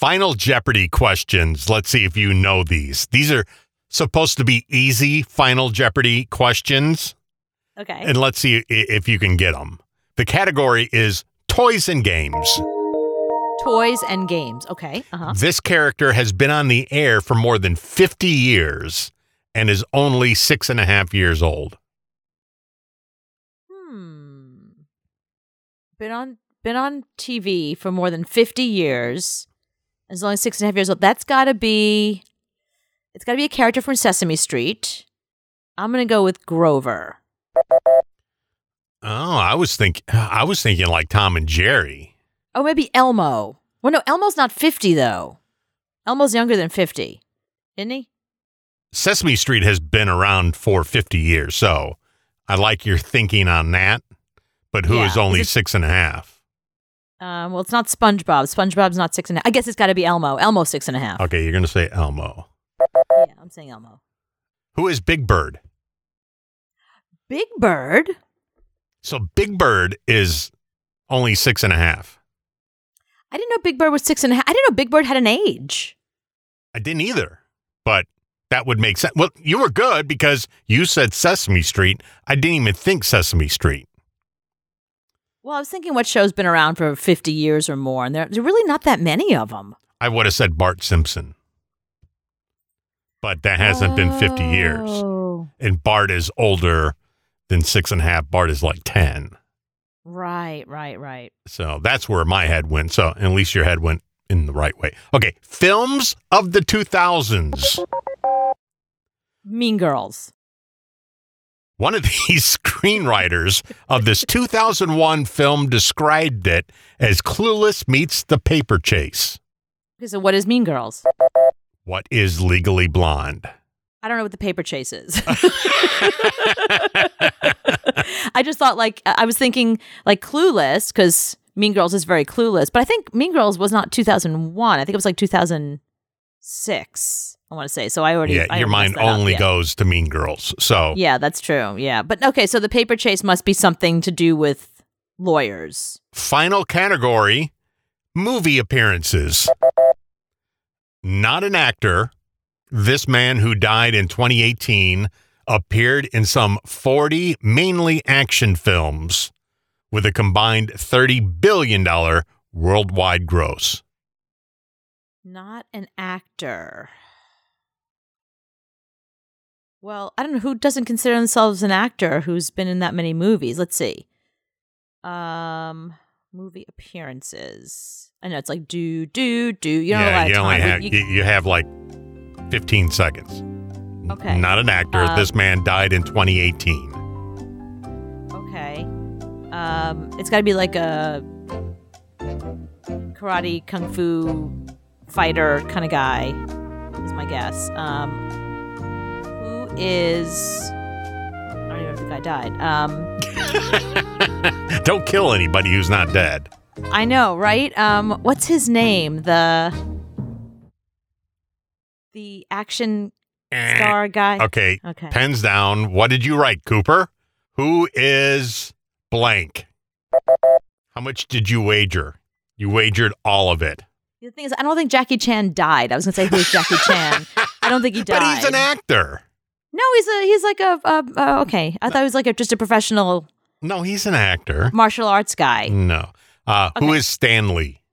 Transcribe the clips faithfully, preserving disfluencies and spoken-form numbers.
Final Jeopardy questions. Let's see if you know these. These are supposed to be easy Final Jeopardy questions. Okay. And let's see if you can get them. The category is toys and games. Toys and games. Okay. Uh-huh. This character has been on the air for more than fifty years and is only six and a half years old. Hmm. Been on been on T V for more than fifty years. Is only six and a half years old. That's got to be. It's got to be a character from Sesame Street. I'm gonna go with Grover. Oh, I was think I was thinking like Tom and Jerry. Oh, maybe Elmo. Well, no, Elmo's not fifty though. Elmo's younger than fifty, isn't he? Sesame Street has been around for fifty years, so I like your thinking on that. But who Yeah. is only Is it- six and a half? Um, well, it's not SpongeBob. SpongeBob's not six and a half. I guess it's got to be Elmo. Elmo's six and a half. Okay, you're going to say Elmo. Yeah, I'm saying Elmo. Who is Big Bird? Big Bird. So Big Bird is only six and a half. I didn't know Big Bird was six and a half. I didn't know Big Bird had an age. I didn't either, but that would make sense. Well, you were good because you said Sesame Street. I didn't even think Sesame Street. Well, I was thinking what show's been around for fifty years or more, and there, there are really not that many of them. I would have said Bart Simpson, but that hasn't been fifty years. Oh. And Bart is older than six and a half. Bart is like ten. Right, right, right. So that's where my head went. So at least your head went in the right way. Okay, films of the two thousands. Mean Girls. One of these screenwriters of this two thousand one film described it as Clueless meets The Paper Chase. Okay, so what is Mean Girls? What is Legally Blonde? I don't know what The Paper Chase is. I just thought, like, I was thinking, like, Clueless, because Mean Girls is very clueless. But I think Mean Girls was not two thousand one. I think it was like two thousand six, I want to say. So I already. Yeah, I your already mind messed that up, only yeah. goes to Mean Girls. So Yeah, that's true. Yeah. But okay, so The Paper Chase must be something to do with lawyers. final category, movie appearances. Not an actor. This man who died in twenty eighteen appeared in some forty mainly action films with a combined thirty billion dollars worldwide gross. Not an actor. Well, I don't know who doesn't consider themselves an actor who's been in that many movies. Let's see. Um, movie appearances. I know it's like do do do. You don't yeah, have a you lot of only time. have You- you, you have like fifteen seconds. Okay. Not an actor. Um, this man died in twenty eighteen. Okay. Um, it's got to be like a karate kung fu fighter kind of guy. Is my guess. Um, who is? I don't even know if the guy died. Um, Don't kill anybody who's not dead. I know, right? Um, what's his name? The the action star guy. Okay. Okay. Pens down. What did you write, Cooper? Who is blank? How much did you wager? You wagered all of it. The thing is, I don't think Jackie Chan died. I was gonna say who's Jackie Chan. I don't think he died. But he's an actor. No, he's a he's like a, a, a okay. I thought he was like a, just a professional No, he's an actor. martial arts guy. No. Uh, Who Okay. is Stan Lee?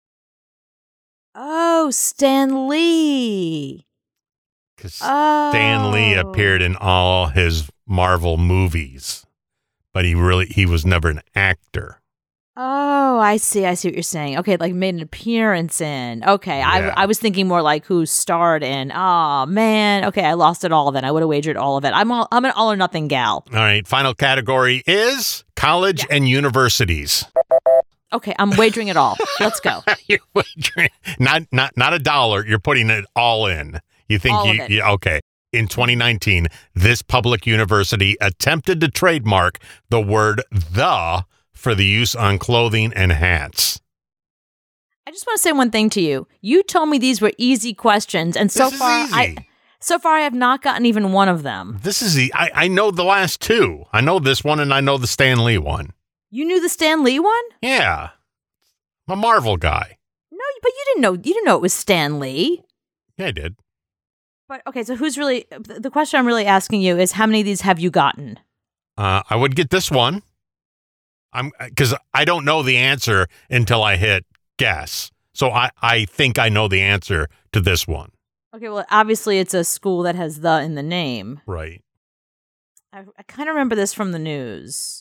Oh, Stan Lee. Because Oh, Stan Lee appeared in all his Marvel movies, but he really he was never an actor. Oh, I see. I see what you're saying. Okay, like made an appearance in. Okay, Yeah. I I was thinking more like who starred in. Oh man. Okay, I lost it all. Then I would have wagered all of it. I'm all, I'm an all or nothing gal. All right. Final category is college Yeah. and universities. Okay, I'm wagering it all. Let's go. You're wagering not not not a dollar. You're putting it all in. You think All of you, it. you okay? In twenty nineteen, this public university attempted to trademark the word "the" for the use on clothing and hats. I just want to say one thing to you. You told me these were easy questions, and so This is far, easy. I so far I have not gotten even one of them. This is the I, I know the last two. I know this one and I know the Stan Lee one. You knew the Stan Lee one? Yeah, I'm a Marvel guy. No, you didn't know. You didn't know it was Stan Lee. Yeah, I did. But okay, so who's really the question I'm really asking you is how many of these have you gotten? Uh, I would get this one. I'm because I don't know the answer until I hit guess. So I, I think I know the answer to this one. Okay, well, obviously it's a school that has the in the name. Right. I, I kind of remember this from the news.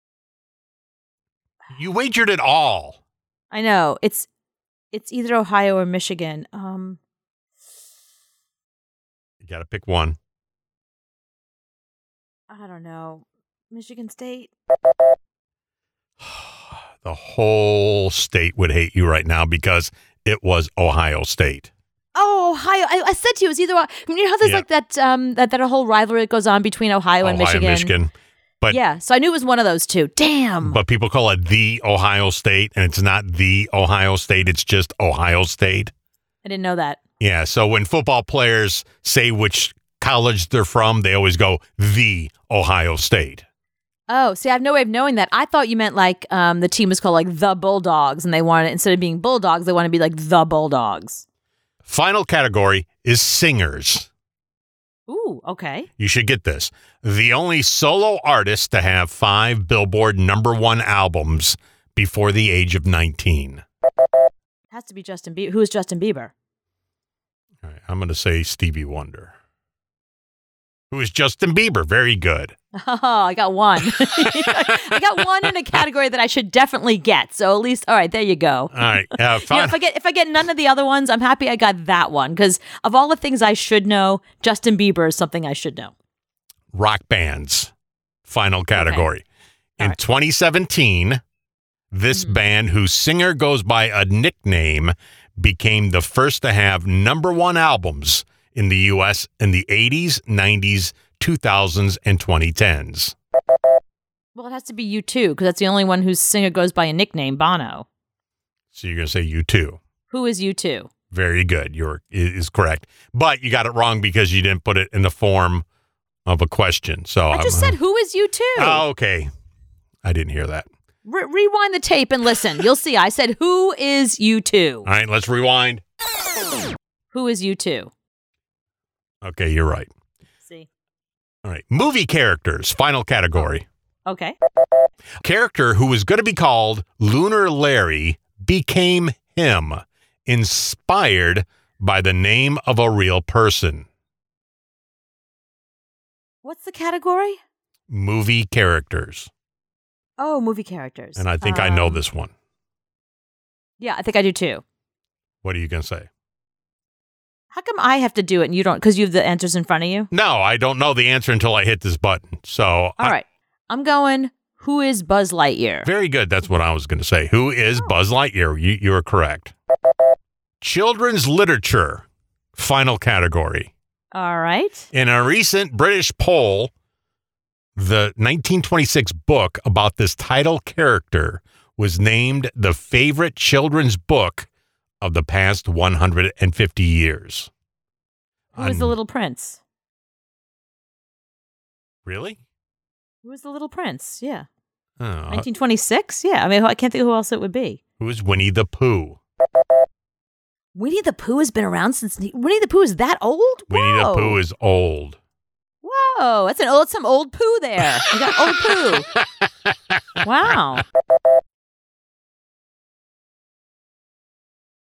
You wagered it all. I know. It's it's either Ohio or Michigan. Um, You got to pick one. I don't know. Michigan State? The whole state would hate you right now because it was Ohio State. Oh, Ohio. I, I said to you, it was either, you know how there's Yeah. like that, um, that, that whole rivalry that goes on between Ohio and Ohio, Michigan? Michigan. But, yeah, so I knew it was one of those two. Damn. but people call it the Ohio State, and it's not the Ohio State. It's just Ohio State. I didn't know that. Yeah, so when football players say which college they're from, they always go the Ohio State. Oh, see, I have no way of knowing that. I thought you meant like um, the team was called like the Bulldogs, and they wanted, instead of being Bulldogs, they want to be like the Bulldogs. Final category is singers. Ooh, okay. You should get this. The only solo artist to have five Billboard number one albums before the age of nineteen. It has to be Justin Bieber. Who is Justin Bieber? All right, I'm going to say Stevie Wonder. Who is Justin Bieber? Very good. Oh, I got one. I got one in a category that I should definitely get. So at least, all right, there you go. All right. Uh, You know, fine. if I get if I get none of the other ones, I'm happy I got that one because of all the things I should know, Justin Bieber is something I should know. Rock bands. Final category. All In right. twenty seventeen, this Mhm. band, whose singer goes by a nickname, became the first to have number one albums in the U S in the eighties, nineties, two thousands, and twenty tens. Well, it has to be U two because that's the only one whose singer goes by a nickname, Bono. So you're going to say U two. Who is U two? Very good. You're is correct. But you got it wrong because you didn't put it in the form of a question. So I just I'm- said, who is U two? Oh, okay. I didn't hear that. Re- rewind the tape and listen. You'll see. I said, who is U two? All right, let's rewind. Who is U two? Okay, you're right. See. All right. Movie characters, final category. Okay. Character who was going to be called Lunar Larry became him, inspired by the name of a real person. What's the category? Movie characters. Oh, movie characters. And I think I know Um, this one. Yeah, I think I do too. What are you going to say? How come I have to do it and you don't? Because you have the answers in front of you? No, I don't know the answer until I hit this button. So, All I- right. I'm going, who is Buzz Lightyear? very good. That's what I was going to say. Who is Buzz Lightyear? You, you are correct. Children's literature, final category. All right. In a recent British poll, the nineteen twenty-six book about this title character was named the favorite children's book of the past one hundred fifty years. Who is the Un- Little Prince? Really? Who is the Little Prince? Yeah. Oh, nineteen twenty-six? Yeah. I mean, I can't think of who else it would be. who is Winnie the Pooh? Winnie the Pooh has been around since. Winnie the Pooh is that old? Winnie the Whoa. Pooh is old. Whoa. That's an old, some old poo there. You got old poo. Wow.